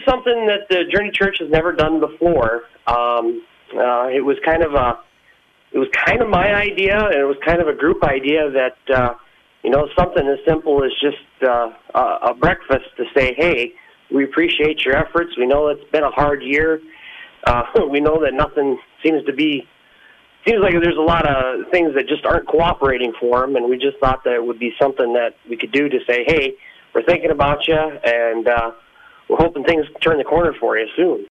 something that the Journey Church has never done before. It was kind of my idea, and it was kind of a group idea that something as simple as just a breakfast to say, hey, we appreciate your efforts. We know it's been a hard year. We know that nothing seems like there's a lot of things that just aren't cooperating for them, and we just thought that it would be something that we could do to say, hey, we're thinking about you, and we're hoping things turn the corner for you soon.